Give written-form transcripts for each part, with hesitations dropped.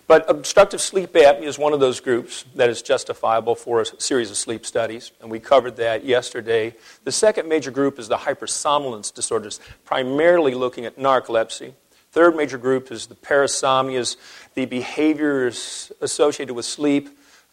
But obstructive sleep apnea is one of those groups that is justifiable for a series of sleep studies, and we covered that yesterday. The second major group is the hypersomnolence disorders, primarily looking at narcolepsy. Third major group is the parasomnias, the behaviors associated with sleep,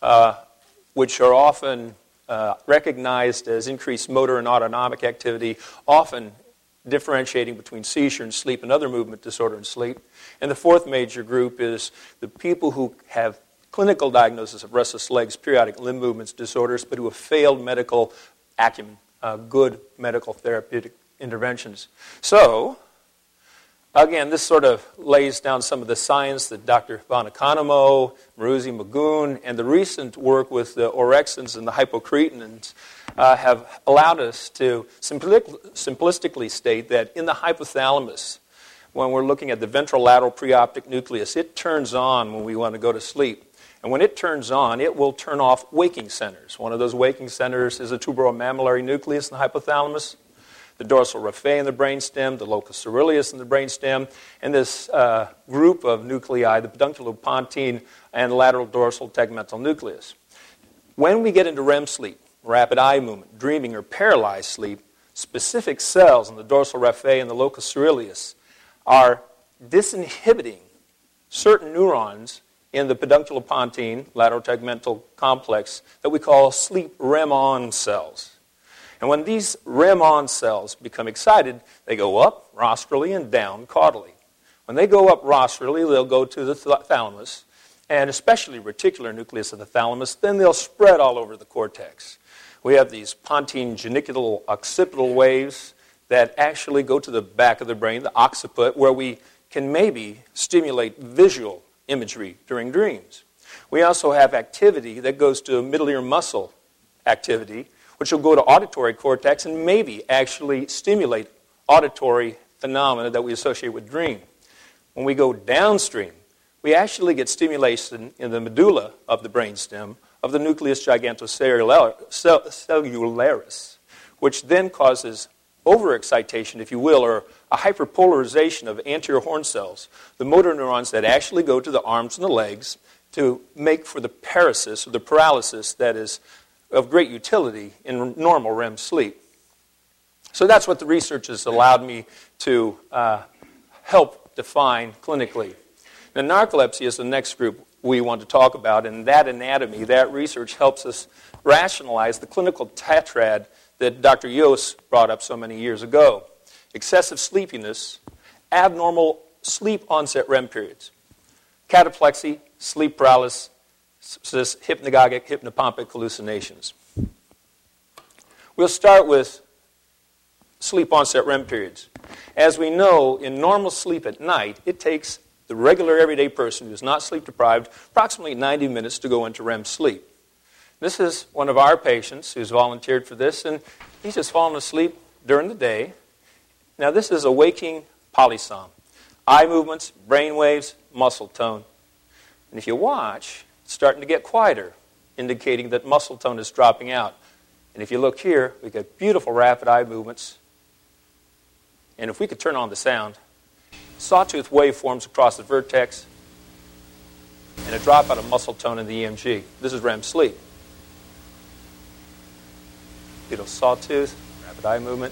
which are often recognized as increased motor and autonomic activity, often differentiating between seizure and sleep and other movement disorder and sleep. And the fourth major group is the people who have clinical diagnosis of restless legs, periodic limb movements disorders, but who have failed medical acumen, good medical therapeutic interventions. So, again, this sort of lays down some of the science that Dr. von Economo, Maruzzi Magoon, and the recent work with the orexins and the hypocretinins have allowed us to simplistically state that in the hypothalamus, when we're looking at the ventrolateral preoptic nucleus, it turns on when we want to go to sleep. And when it turns on, it will turn off waking centers. One of those waking centers is the tuberomammillary nucleus in the hypothalamus, the dorsal raphe in the brainstem, the locus coeruleus in the brainstem, and this group of nuclei, the pedunculopontine and lateral dorsal tegmental nucleus. When we get into REM sleep, rapid eye movement, dreaming, or paralyzed sleep, specific cells in the dorsal raphe and the locus coeruleus are disinhibiting certain neurons in the pedunculopontine lateral tegmental complex that we call sleep REM-on cells. And when these REM-on cells become excited, they go up rostrally and down caudally. When they go up rostrally, they'll go to the thalamus, and especially reticular nucleus of the thalamus, then they'll spread all over the cortex. We have these pontine genicular occipital waves that actually go to the back of the brain, the occiput, where we can maybe stimulate visual imagery during dreams. We also have activity that goes to middle ear muscle activity, which will go to auditory cortex and maybe actually stimulate auditory phenomena that we associate with dream. When we go downstream, we actually get stimulation in the medulla of the brainstem of the nucleus gigantocellularis, which then causes overexcitation, if you will, or a hyperpolarization of anterior horn cells, the motor neurons that actually go to the arms and the legs to make for the paresis, or the paralysis that is of great utility in normal REM sleep. So that's what the research has allowed me to help define clinically. Now, narcolepsy is the next group we want to talk about, and that anatomy, that research helps us rationalize the clinical tetrad that Dr. Yost brought up so many years ago. Excessive sleepiness, abnormal sleep onset REM periods, cataplexy, sleep paralysis, hypnagogic, hypnopompic hallucinations. We'll start with sleep onset REM periods. As we know, in normal sleep at night, it takes the regular everyday person who's not sleep deprived approximately 90 minutes to go into REM sleep. This is one of our patients who's volunteered for this, and he's just fallen asleep during the day. Now, this is a waking polysom. Eye movements, brain waves, muscle tone. And if you watch, it's starting to get quieter, indicating that muscle tone is dropping out. And if you look here, we get beautiful rapid eye movements. And if we could turn on the sound, sawtooth wave forms across the vertex and a dropout of muscle tone in the EMG. This is REM sleep. Beautiful sawtooth, rapid eye movement.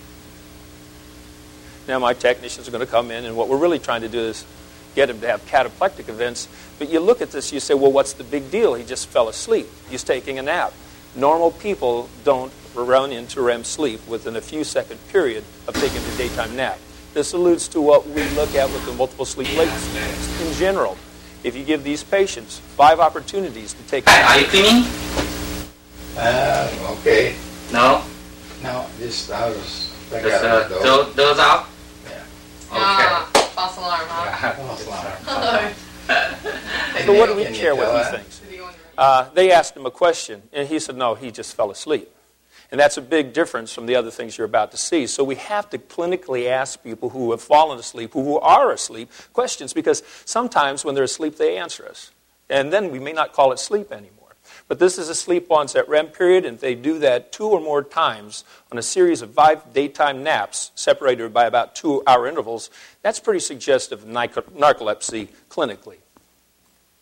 Now my technicians are going to come in, and what we're really trying to do is get him to have cataplectic events. But you look at this, you say, well, what's the big deal? He just fell asleep. He's taking a nap. Normal people don't run into REM sleep within a few second period of taking a daytime nap. This alludes to what we look at with the multiple sleep latency test. In general, if you give these patients 5 opportunities to take a nap. Are you cleaning? Okay. No? No, just, I was thinking Just out the door. doze out? Yeah. Okay. False alarm, huh? False alarm. So what do we Can you care what tell he that? thinks? They asked him a question, and he said, no, he just fell asleep. And that's a big difference from the other things you're about to see. So we have to clinically ask people who have fallen asleep, who are asleep, questions, because sometimes when they're asleep, they answer us. And then we may not call it sleep anymore. But this is a sleep onset REM period, and if they do that 2 or more times on a series of 5 daytime naps, separated by about 2-hour intervals, that's pretty suggestive of narcolepsy clinically.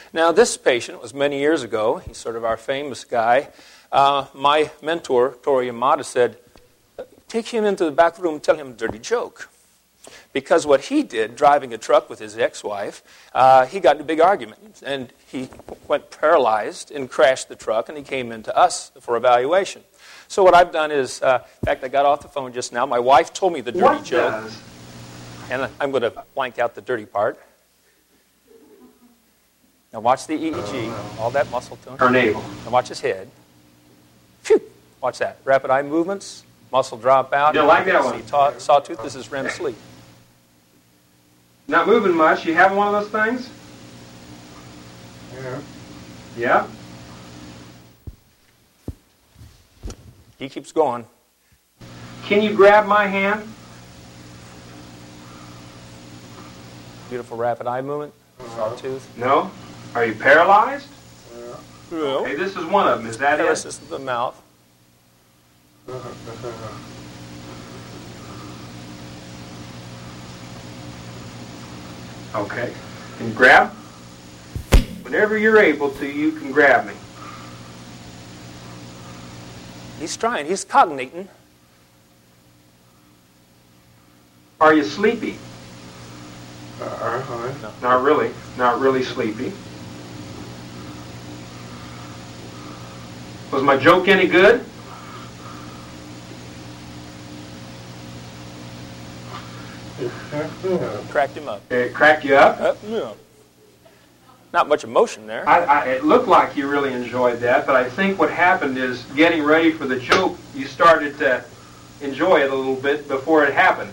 Now, this patient was many years ago. He's sort of our famous guy. My mentor, Tori Yamada, said, take him into the back room and tell him a dirty joke. Because what he did, driving a truck with his ex-wife, he got in a big argument. And he went paralyzed and crashed the truck, and he came into us for evaluation. So what I've done is, in fact, I got off the phone just now. My wife told me the dirty joke. And I'm going to blank out the dirty part. Now watch the EEG, all that muscle tone. Her navel. Now watch his head. Phew! Watch that. Rapid eye movements, muscle drop out. You like that one? See sawtooth, this is REM sleep. Not moving much. You having one of those things? Yeah. Yeah? He keeps going. Can you grab my hand? Beautiful rapid eye movement, sawtooth. No? Are you paralyzed? Yeah. Okay, this is one of them. Is that it? Paralysis of the mouth. Okay. Can you grab? Whenever you're able to, you can grab me. He's trying. He's cognating. Are you sleepy? No. Not really. Not really sleepy. Was my joke any good? Cracked him up. It cracked you up? No. Not much emotion there. It looked like you really enjoyed that, but I think what happened is getting ready for the joke, you started to enjoy it a little bit before it happened.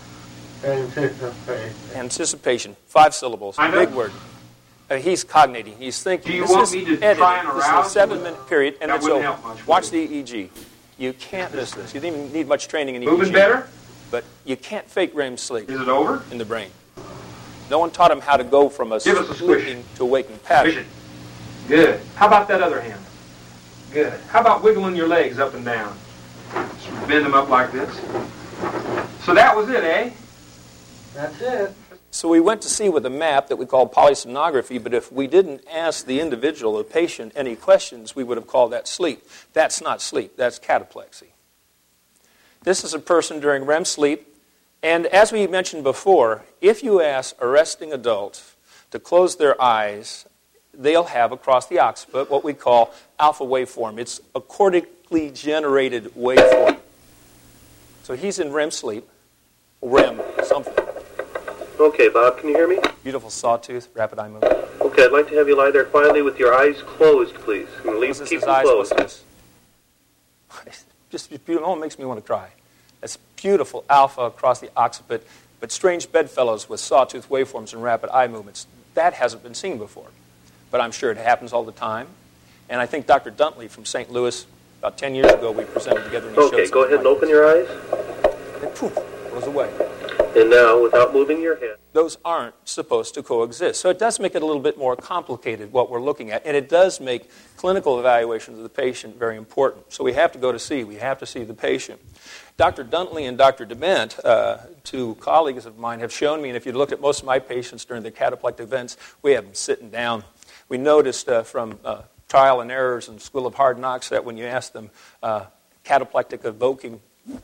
Anticipation. 5 syllables. I know. Big word. He's cognating. He's thinking. Do you This want is me to edited. try and This is arouse a 7-minute period, and That it's wouldn't over. help much, would Watch it? the EEG. You can't miss this. You don't even need much training in EEG. Moving better? But you can't fake REM sleep Is it over? in the brain. No one taught him how to go from a Give us a squish. sleeping to a waking pattern. Vision. Good. How about that other hand? Good. How about wiggling your legs up and down? Just bend them up like this. So that was it, eh? That's it. So we went to see with a map that we call polysomnography, but if we didn't ask the individual, the patient, any questions, we would have called that sleep. That's not sleep. That's cataplexy. This is a person during REM sleep, and as we mentioned before, if you ask a resting adult to close their eyes, they'll have across the occiput what we call alpha waveform. It's a cortically generated waveform. So he's in REM sleep, REM something. Okay, Bob, can you hear me? Beautiful sawtooth, rapid eye movement. Okay, I'd like to have you lie there quietly with your eyes closed, please. And What's this, keep his them eyes? What's closed. this? Just beautiful. Oh, it makes me want to cry. That's beautiful alpha across the occiput, but strange bedfellows with sawtooth waveforms and rapid eye movements. That hasn't been seen before, but I'm sure it happens all the time. And I think Dr. Duntley from St. Louis, about 10 years ago, we presented together and he showed Okay, go ahead and open your eyes. And poof, goes away. And now, without moving your head. Those aren't supposed to coexist. So it does make it a little bit more complicated what we're looking at, and it does make clinical evaluations of the patient very important. So we have to go to see. We have to see the patient. Dr. Duntley and Dr. Dement, two colleagues of mine, have shown me, and if you look at most of my patients during the cataplectic events, we have them sitting down. We noticed from trial and errors in School of Hard Knocks that when you ask them cataplectic evoking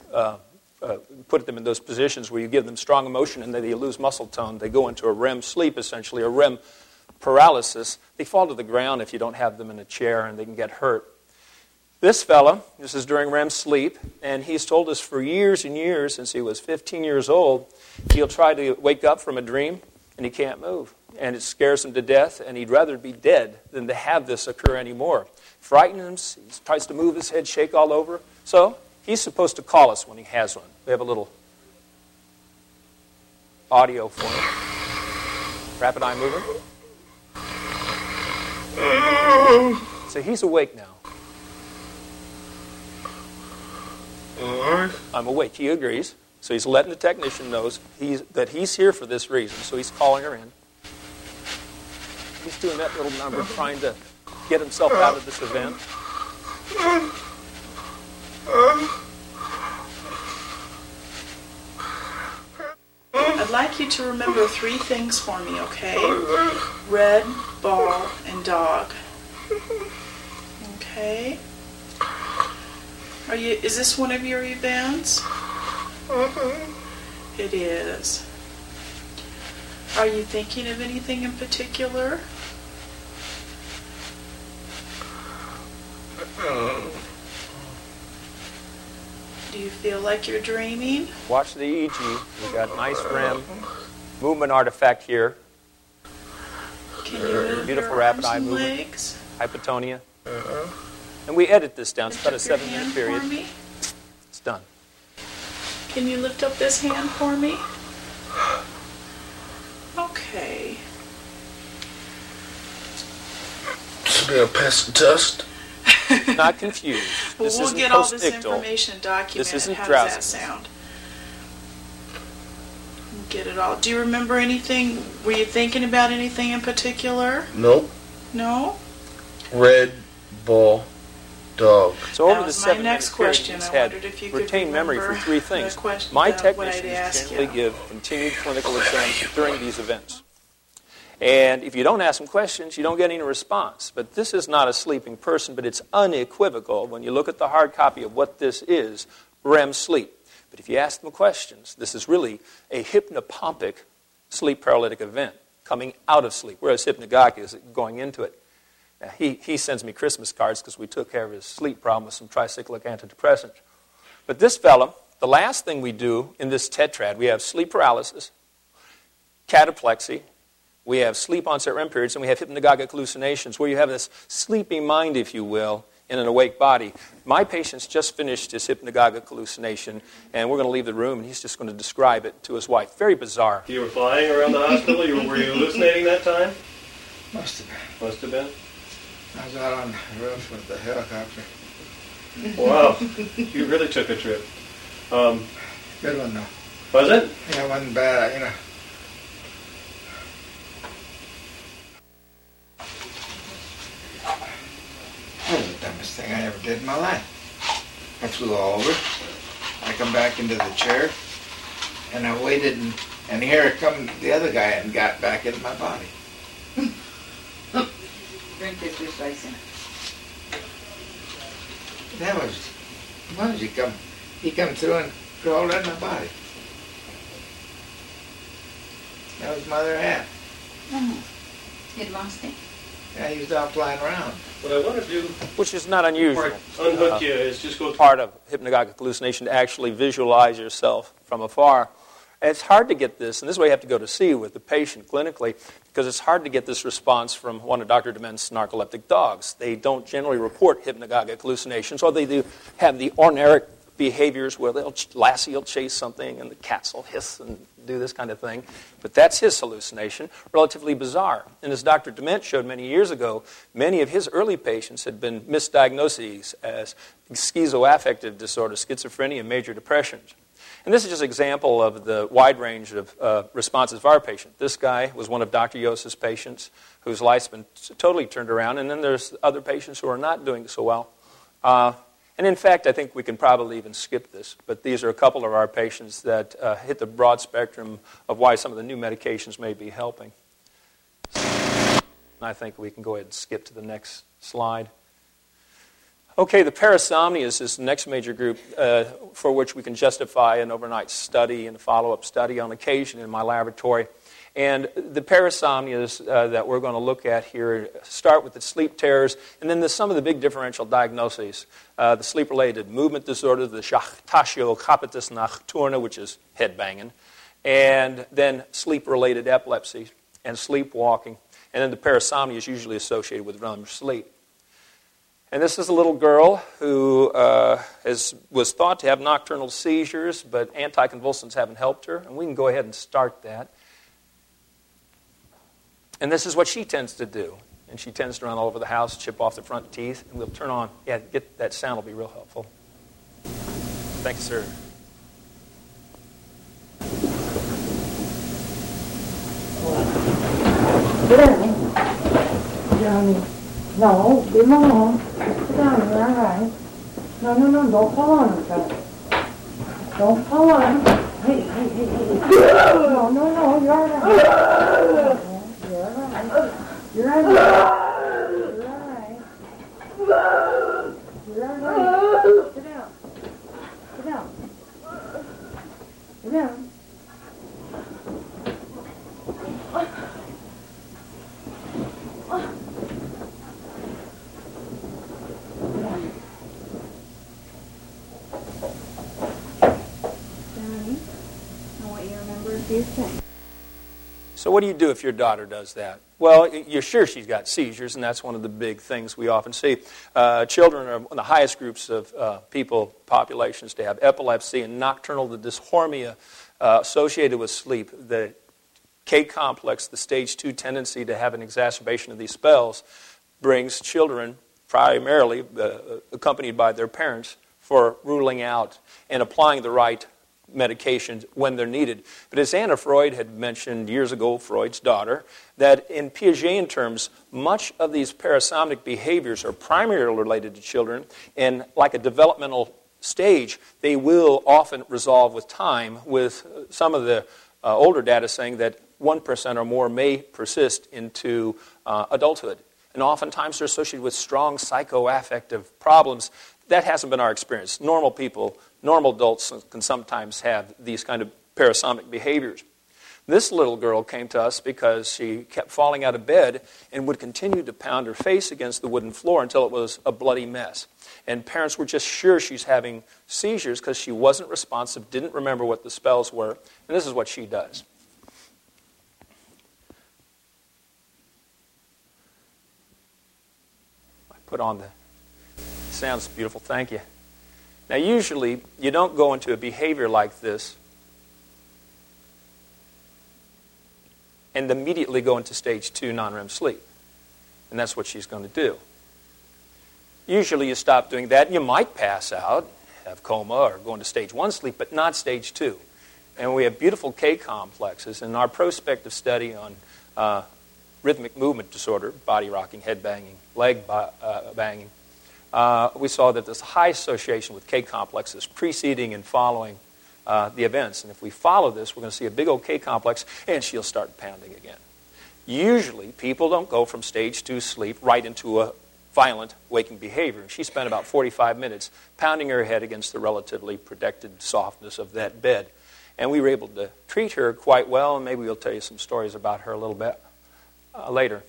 put them in those positions where you give them strong emotion and they lose muscle tone. They go into a REM sleep, essentially, a REM paralysis. They fall to the ground if you don't have them in a chair, and they can get hurt. This fella, this is during REM sleep, and he's told us for years and years, since he was 15 years old, he'll try to wake up from a dream, and he can't move. And it scares him to death, and he'd rather be dead than to have this occur anymore. Frightens him, he tries to move his head, shake all over. So he's supposed to call us when he has one. We have a little audio for him. Rapid eye movement. So he's awake now. I'm awake. He agrees. So he's letting the technician know that he's here for this reason. So he's calling her in. He's doing that little number, trying to get himself out of this event. I'd like you to remember 3 things for me, okay? Red, ball, dog. Okay. Is this one of your events? Mm-hmm. It is. Are you thinking of anything in particular? Do you feel like you're dreaming? Watch the EEG. We've got nice REM movement artifact here. Can you move Beautiful your rapid arms eye and movement. legs? Hypotonia. And we edit this down. It's about a Lift up your 7-minute hand period. for me. It's done. Can you lift up this hand for me? Okay. Should be a pass the test. Not confused. Well, This we'll isn't get all this postictal. information documented. This isn't How does that drowsiness. sound? We'll get it all. Do you remember anything? Were you thinking about anything in particular? Nope. No? Red ball dog. So That over the was my 7-minute next period, question. he's I had wondered if you could retained memory for remember 3 the things. question- My what I'd technicians ask generally you. give continued clinical exams during these events. And if you don't ask them questions, you don't get any response. But this is not a sleeping person, but it's unequivocal when you look at the hard copy of what this is, REM sleep. But if you ask them questions, this is really a hypnopompic sleep paralytic event coming out of sleep, whereas hypnagogic is going into it. Now, he sends me Christmas cards because we took care of his sleep problem with some tricyclic antidepressants. But this fellow, the last thing we do in this tetrad, we have sleep paralysis, cataplexy, we have sleep onset REM periods, and we have hypnagogic hallucinations, where you have this sleepy mind, if you will, in an awake body. My patient's just finished his hypnagogic hallucination, and we're going to leave the room, and he's just going to describe it to his wife. Very bizarre. You were flying around the hospital? Were you hallucinating that time? Must have been. Must have been. I was out on the roof with the helicopter. Wow. You really took a trip. Good one, though. Was it? Yeah, it wasn't bad, you know. That was the dumbest thing I ever did in my life. I flew all over. I come back into the chair, and I waited, and here come the other guy and got back into my body. Drink this with ice in it. That was, he come through and crawled in my body. That was my other half. It lost it. Yeah, he was out flying around. What I want to do, Which is not unusual. unhook you, is just go Part of hypnagogic hallucination to actually visualize yourself from afar. And it's hard to get this, and this is why you have to go to see with the patient clinically, because it's hard to get this response from one of Dr. Dement's narcoleptic dogs. They don't generally report hypnagogic hallucinations, or they do have the orneric behaviors where Lassie will chase something and the cats will hiss and do this kind of thing. But that's his hallucination, relatively bizarre. And as Dr. Dement showed many years ago, many of his early patients had been misdiagnoses as schizoaffective disorder, schizophrenia, and major depressions. And this is just an example of the wide range of responses of our patient. This guy was one of Dr. Yosa's patients whose life's been totally turned around. And then there's other patients who are not doing so well. And in fact, I think we can probably even skip this. But these are a couple of our patients that hit the broad spectrum of why some of the new medications may be helping. And I think we can go ahead and skip to the next slide. Okay, the parasomnias is the next major group for which we can justify an overnight study and a follow-up study on occasion in my laboratory. And the parasomnias that we're going to look at here start with the sleep terrors, and then some of the big differential diagnoses. The sleep-related movement disorder, the Schachtasio-Capitis Nocturna, which is head banging, and then sleep-related epilepsy and sleepwalking. And then the parasomnia is usually associated with REM sleep. And this is a little girl who was thought to have nocturnal seizures, but anticonvulsants haven't helped her. And we can go ahead and start that. And this is what she tends to do. And she tends to run all over the house, chip off the front teeth. And we'll turn on. Yeah, get that sound will be real helpful. Thank you, sir. Johnny. No, leave him alone. Sit down, you're all right. No, don't fall on him, Fred. Don't fall on him. Hey. No, you're all right. You're all right. You're all right. Johnny, I want you to remember a few things. So what do you do if your daughter does that? Well, you're sure she's got seizures, and that's one of the big things we often see. Children are one of the highest groups of populations to have epilepsy and nocturnal dysrhythmia associated with sleep. The K complex, the stage 2 tendency to have an exacerbation of these spells, brings children, primarily accompanied by their parents, for ruling out and applying the right medications when they're needed. But as Anna Freud had mentioned years ago, Freud's daughter, that in Piagetian terms, much of these parasomnic behaviors are primarily related to children, and like a developmental stage, they will often resolve with time, with some of the older data saying that 1% or more may persist into adulthood. And oftentimes they're associated with strong psychoaffective problems. That hasn't been our experience. Normal people, normal adults can sometimes have these kind of parasomnic behaviors. This little girl came to us because she kept falling out of bed and would continue to pound her face against the wooden floor until it was a bloody mess. And parents were just sure she's having seizures because she wasn't responsive, didn't remember what the spells were, and this is what she does. I put on the... Sounds beautiful, thank you. Now usually you don't go into a behavior like this and immediately go into stage 2 non-REM sleep. And that's what she's going to do. Usually you stop doing that and you might pass out, have coma, or go into stage 1 sleep, but not stage 2. And we have beautiful K complexes. In our prospective study on rhythmic movement disorder, body rocking, head banging, leg banging, we saw that there's a high association with K complexes preceding and following the events. And if we follow this, we're going to see a big old K complex, and she'll start pounding again. Usually, people don't go from stage 2 sleep right into a violent waking behavior. She spent about 45 minutes pounding her head against the relatively protected softness of that bed. And we were able to treat her quite well, and maybe we'll tell you some stories about her a little bit later.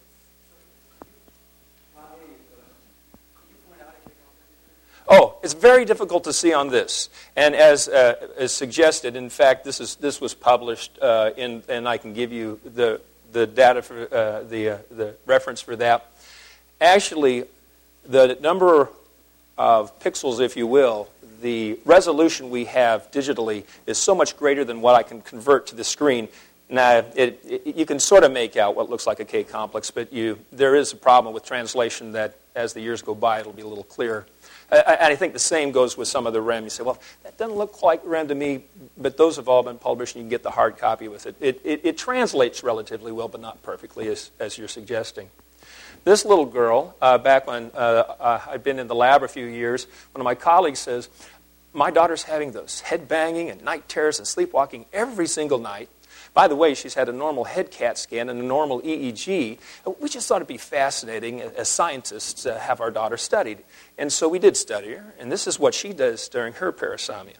Oh, it's very difficult to see on this. And as suggested, in fact, this was published, and I can give you the data for the reference for that. Actually, the number of pixels, if you will, the resolution we have digitally is so much greater than what I can convert to the screen. Now, you can sort of make out what looks like a K complex, but there is a problem with translation that as the years go by, it'll be a little clearer. I think the same goes with some of the REM. You say, well, that doesn't look like REM to me, but those have all been published, and you can get the hard copy with it. It translates relatively well, but not perfectly, as you're suggesting. This little girl, back when I'd been in the lab a few years, one of my colleagues says, my daughter's having those head banging and night terrors and sleepwalking every single night. By the way, she's had a normal head CAT scan and a normal EEG. We just thought it'd be fascinating as scientists to have our daughter studied. And so we did study her, and this is what she does during her parasomnia.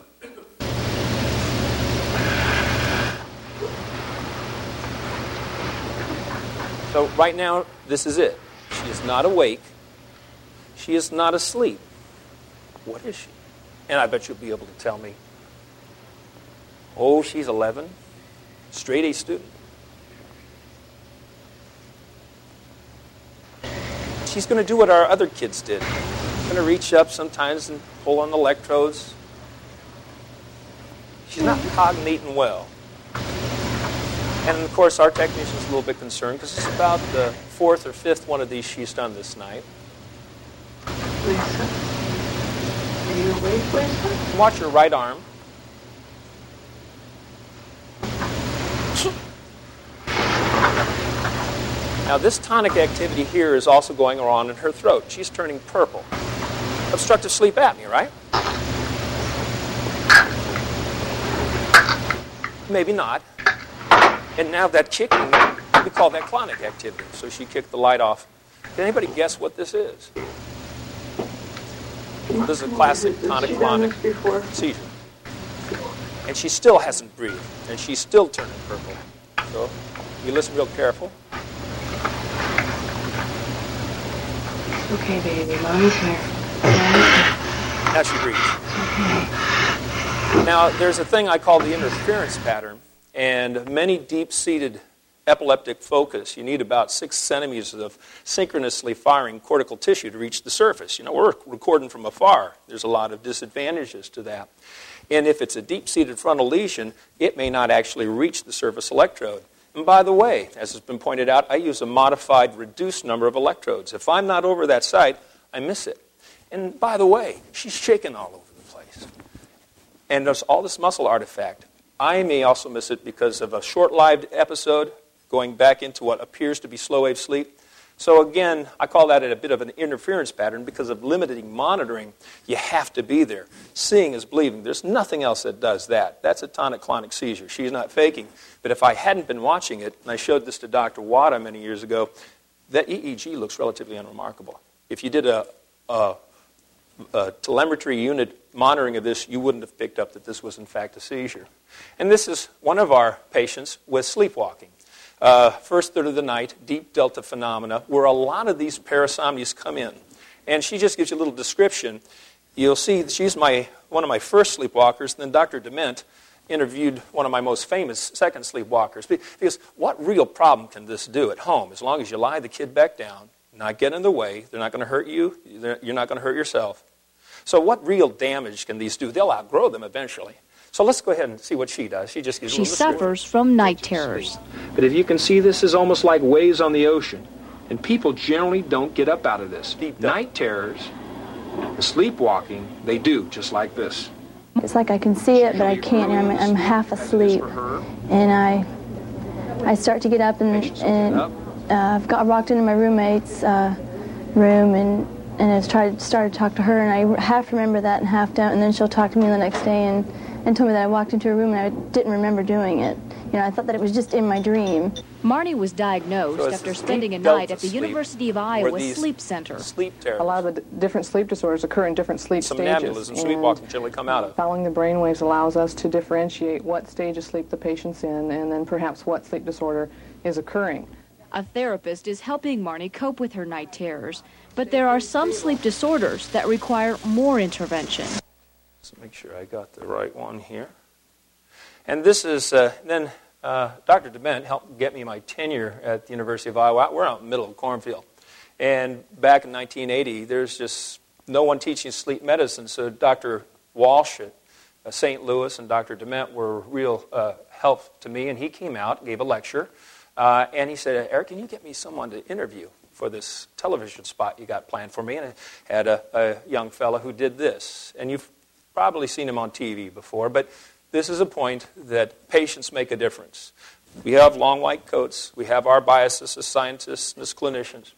So right now, this is it. She is not awake. She is not asleep. What is she? And I bet you'll be able to tell me. Oh, she's 11. Straight A student. She's going to do what our other kids did. She's going to reach up sometimes and pull on the electrodes. She's not cognating well. And of course, our technician's a little bit concerned because it's about the 4th or 5th one of these she's done this night. Lisa, are you awake, Lisa? Watch her right arm. Now, this tonic activity here is also going on in her throat. She's turning purple. Obstructive sleep apnea, right? Maybe not. And now that kicking, we call that clonic activity. So she kicked the light off. Can anybody guess what this is? This is a classic tonic-clonic seizure. And she still hasn't breathed. And she's still turning purple. So you listen real careful. Okay, baby. Mommy's here. Mommy's here. Now she breathes. Okay. Now, there's a thing I call the interference pattern, and many deep-seated epileptic focus, you need about 6 centimeters of synchronously firing cortical tissue to reach the surface. You know, we're recording from afar. There's a lot of disadvantages to that. And if it's a deep-seated frontal lesion, it may not actually reach the surface electrode. And by the way, as has been pointed out, I use a modified reduced number of electrodes. If I'm not over that site, I miss it. And by the way, she's shaking all over the place. And there's all this muscle artifact. I may also miss it because of a short-lived episode going back into what appears to be slow-wave sleep. So again, I call that a bit of an interference pattern because of limiting monitoring. You have to be there. Seeing is believing. There's nothing else that does that. That's a tonic-clonic seizure. She's not faking. But if I hadn't been watching it, and I showed this to Dr. Wada many years ago, that EEG looks relatively unremarkable. If you did a telemetry unit monitoring of this, you wouldn't have picked up that this was in fact a seizure. And this is one of our patients with sleepwalking. First third of the night, deep delta phenomena, where a lot of these parasomnias come in. And she just gives you a little description. You'll see that she's one of my first sleepwalkers, and then Dr. Dement interviewed one of my most famous second sleepwalkers. Because what real problem can this do at home? As long as you lie the kid back down, not get in the way, they're not going to hurt you, you're not going to hurt yourself. So what real damage can these do? They'll outgrow them eventually. So let's go ahead and see what she does. She just gives She suffers from night terrors. But if you can see, this is almost like waves on the ocean. And people generally don't get up out of this. Night terrors, the sleepwalking, they do, just like this. It's like I can see it, but I can't. I'm half asleep. And I start to get up, and I walked into my roommate's room, and I started to talk to her, and I half remember that and half don't. And then she'll talk to me the next day and told me that I walked into a room and I didn't remember doing it. You know, I thought that it was just in my dream. Marnie was diagnosed after spending a night at the University of Iowa Sleep Center. Sleep terrors. A lot of the different sleep disorders occur in different sleep stages. Somnambulism, sleepwalking generally come out of. Following the brain waves allows us to differentiate what stage of sleep the patient's in and then perhaps what sleep disorder is occurring. A therapist is helping Marnie cope with her night terrors, but there are some sleep disorders that require more intervention. Let's make sure I got the right one here. And this is, then Dr. Dement helped get me my tenure at the University of Iowa. We're out in the middle of a cornfield. And back in 1980, there's just no one teaching sleep medicine. So Dr. Walsh at St. Louis and Dr. Dement were real help to me. And he came out, gave a lecture. And he said, Eric, can you get me someone to interview for this television spot you got planned for me? And I had a young fellow who did this. And you've probably seen him on TV before, but this is a point that patients make a difference. We have long white coats. We have our biases as scientists and as clinicians.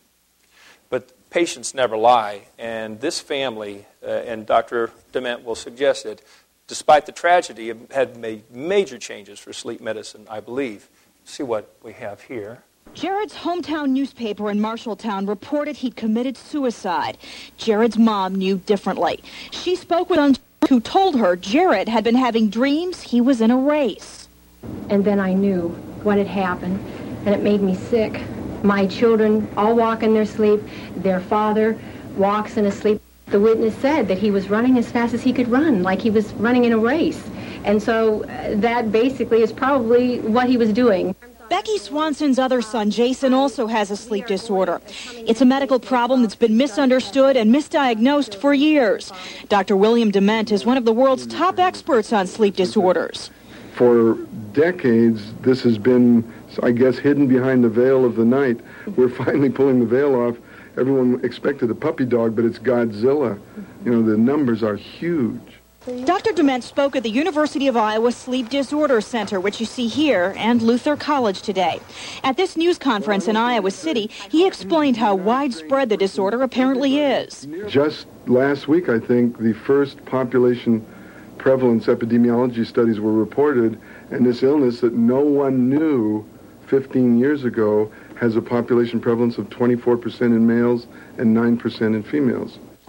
But patients never lie. And this family, and Dr. Dement will suggest it, despite the tragedy, had made major changes for sleep medicine, I believe. See what we have here. Jared's hometown newspaper in Marshalltown reported he'd committed suicide. Jared's mom knew differently. She spoke with someone who told her Jared had been having dreams he was in a race. And then I knew what had happened, and it made me sick. My children all walk in their sleep. Their father walks in his sleep. The witness said that he was running as fast as he could run, like he was running in a race. And so that basically is probably what he was doing. Becky Swanson's other son, Jason, also has a sleep disorder. It's a medical problem that's been misunderstood and misdiagnosed for years. Dr. William Dement is one of the world's top experts on sleep disorders. For decades, this has been, I guess, hidden behind the veil of the night. We're finally pulling the veil off. Everyone expected a puppy dog, but it's Godzilla. You know, the numbers are huge. Dr. Dement spoke at the University of Iowa Sleep Disorder Center, which you see here, and Luther College today. At this news conference in Iowa City, he explained how widespread the disorder apparently is. Just last week, I think, the first population prevalence epidemiology studies were reported, and this illness that no one knew 15 years ago has a population prevalence of 24% in males and 9% in females.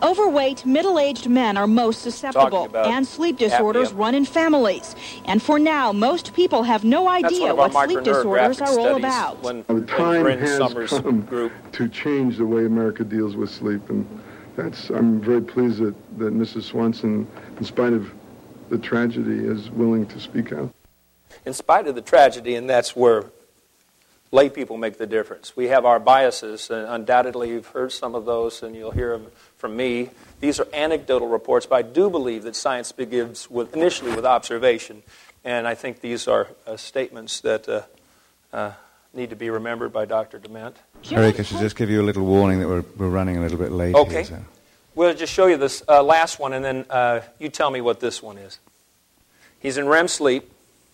Overweight, middle-aged men are most susceptible, and sleep disorders run in families. And for now, most people have no idea what sleep disorders are all about. The time has come to change the way America deals with sleep, and I'm very pleased that Mrs. Swanson, in spite of the tragedy, is willing to speak out. In spite of the tragedy, and that's where lay people make the difference. We have our biases, and undoubtedly you've heard some of those, and you'll hear them from me. These are anecdotal reports, but I do believe that science begins initially with observation, and I think these are statements that need to be remembered by Dr. Dement. Eric, I should just give you a little warning that we're running a little bit late. Okay. Here, so. We'll just show you this last one, and then you tell me what this one is. He's in REM sleep.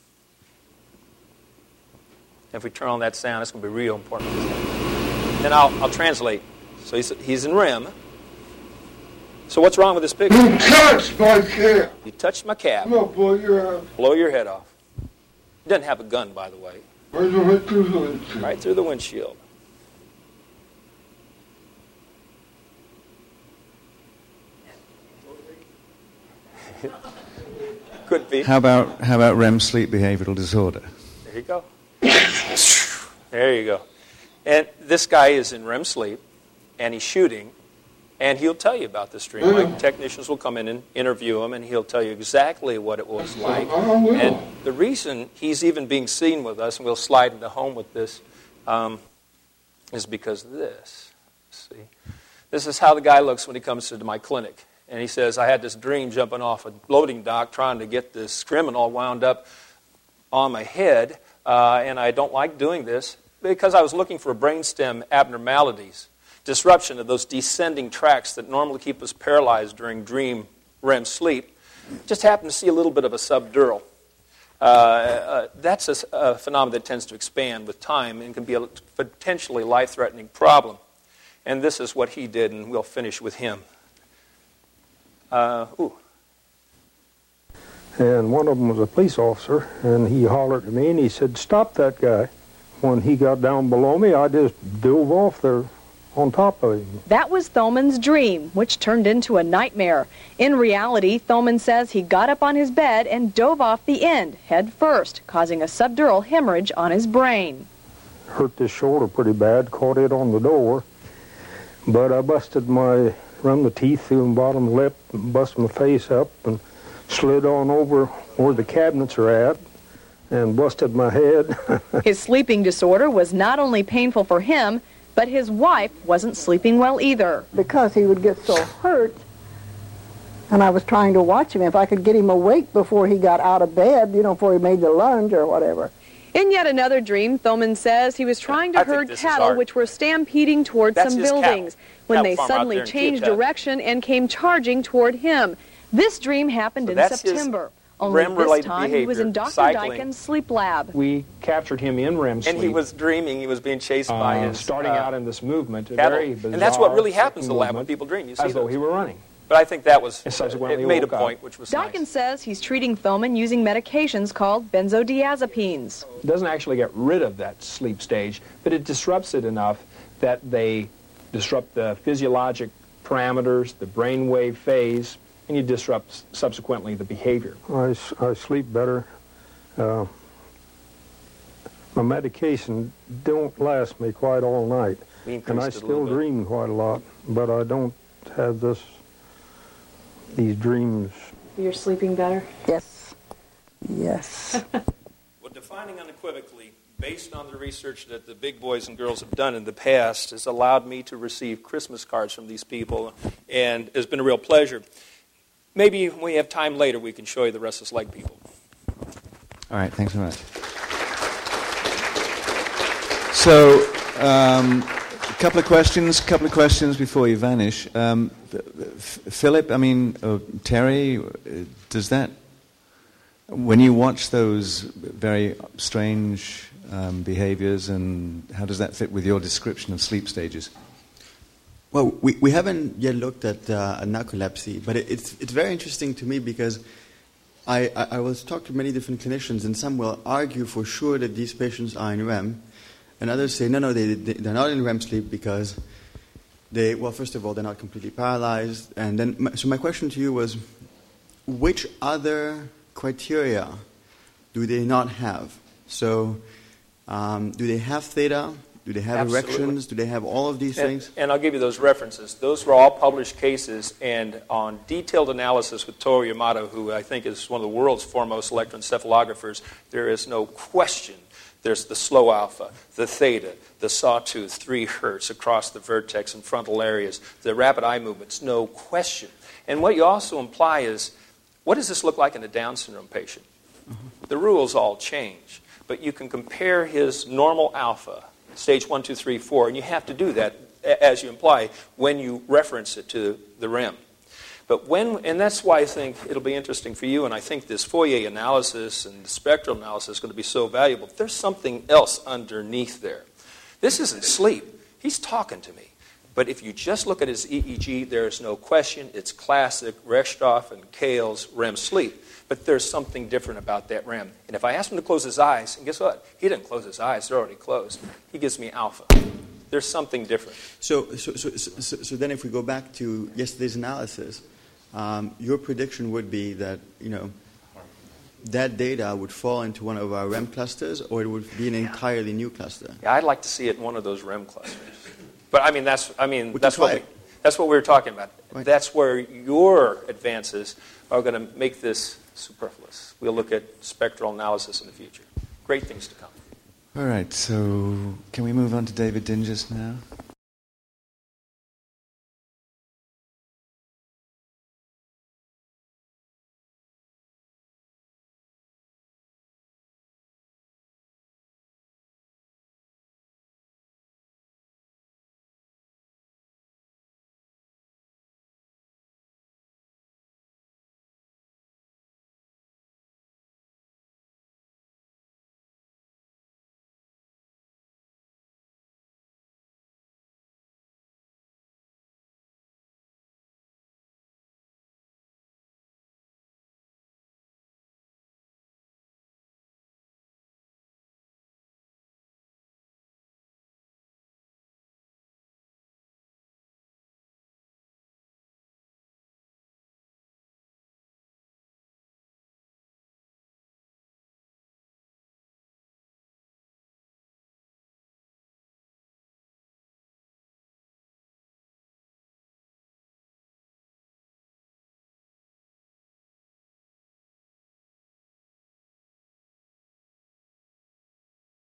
If we turn on that sound, it's going to be real important. Then I'll translate. So he's in REM. So what's wrong with this picture? You touched my cap. You touched my cap. No, blow your head off. Blow your head off. He doesn't have a gun, by the way. Right through the windshield. Right through the windshield. Could be. How about REM sleep behavioral disorder? There you go. There you go. And this guy is in REM sleep, and he's shooting, and he'll tell you about this dream. My technicians will come in and interview him, and he'll tell you exactly what it was like. And the reason he's even being seen with us, and we'll slide into home with this, is because of this. See, this is how the guy looks when he comes to my clinic. And he says, I had this dream jumping off a loading dock trying to get this criminal wound up on my head, and I don't like doing this because I was looking for brainstem abnormalities, disruption of those descending tracts that normally keep us paralyzed during dream REM sleep. Just happened to see a little bit of a subdural. That's a phenomenon that tends to expand with time and can be a potentially life-threatening problem. And this is what he did, and we'll finish with him. And one of them was a police officer, and he hollered at me, and he said, "Stop that guy." When he got down below me, I just dove off there on top of him. That was Thoman's dream, which turned into a nightmare. In reality, Thoman says he got up on his bed and dove off the end, head first, causing a subdural hemorrhage on his brain. Hurt this shoulder pretty bad, caught it on the door, but I busted run the teeth through the bottom lip, and busted my face up, and slid on over where the cabinets are at, and busted my head. His sleeping disorder was not only painful for him, but his wife wasn't sleeping well either. Because he would get so hurt, and I was trying to watch him, if I could get him awake before he got out of bed, before he made the lunge or whatever. In yet another dream, Thoman says he was trying to herd cattle which were stampeding toward some buildings when they suddenly changed direction and came charging toward him. This dream happened in September. Only this time he was in Dr. Dykens' sleep lab. We captured him in REM sleep. And he was dreaming, he was being chased by his starting out in this movement, very bizarre, and that's what really happens in the lab when people dream. You see as though he were running. But I think that was, it made a point, which was Dykens nice. says he's treating Thoman using medications called benzodiazepines. It doesn't actually get rid of that sleep stage, but it disrupts it enough that they disrupt the physiologic parameters, the brainwave phase, and you disrupt subsequently the behavior. I sleep better. My medication don't last me quite all night, and I still dream quite a lot, but I don't have these dreams. You're sleeping better? Yes. Yes. Well, defining unequivocally, based on the research that the big boys and girls have done in the past, has allowed me to receive Christmas cards from these people, and it's been a real pleasure. Maybe when we have time later, we can show you the restless leg people. All right, thanks so much. So, a couple of questions before you vanish. Philip, Terry, does that, when you watch those very strange behaviors, and how does that fit with your description of sleep stages? Well, we haven't yet looked at narcolepsy, but it's very interesting to me because I was talking to many different clinicians, and some will argue for sure that these patients are in REM, and others say, no, they're not in REM sleep because well, first of all, they're not completely paralyzed. And then, so my question to you was, which other criteria do they not have? So, do they have theta? Do they have erections? Do they have all of these things? And I'll give you those references. Those were all published cases, and on detailed analysis with Toru Yamato, who I think is one of the world's foremost electroencephalographers, there is no question. There's the slow alpha, the theta, the sawtooth, 3 hertz across the vertex and frontal areas, the rapid eye movements, no question. And what you also imply is, what does this look like in a Down syndrome patient? The rules all change, but you can compare his normal alpha, stage 1, 2, 3, 4, and you have to do that, as you imply, when you reference it to the REM. But and that's why I think it'll be interesting for you, and I think this Fourier analysis and the spectral analysis is going to be so valuable. There's something else underneath there. This isn't sleep. He's talking to me. But if you just look at his EEG, there is no question it's classic Rechthoff and Kale's REM sleep. But there's something different about that REM. And if I ask him to close his eyes, and guess what? He didn't close his eyes. They're already closed. He gives me alpha. There's something different. So then if we go back to yesterday's analysis, your prediction would be that, that data would fall into one of our REM clusters, or it would be an entirely new cluster. Yeah, I'd like to see it in one of those REM clusters. But that's what we were talking about. Right. That's where your advances are going to make this superfluous. We'll look at spectral analysis in the future. Great things to come. All right, so can we move on to David Dinges now?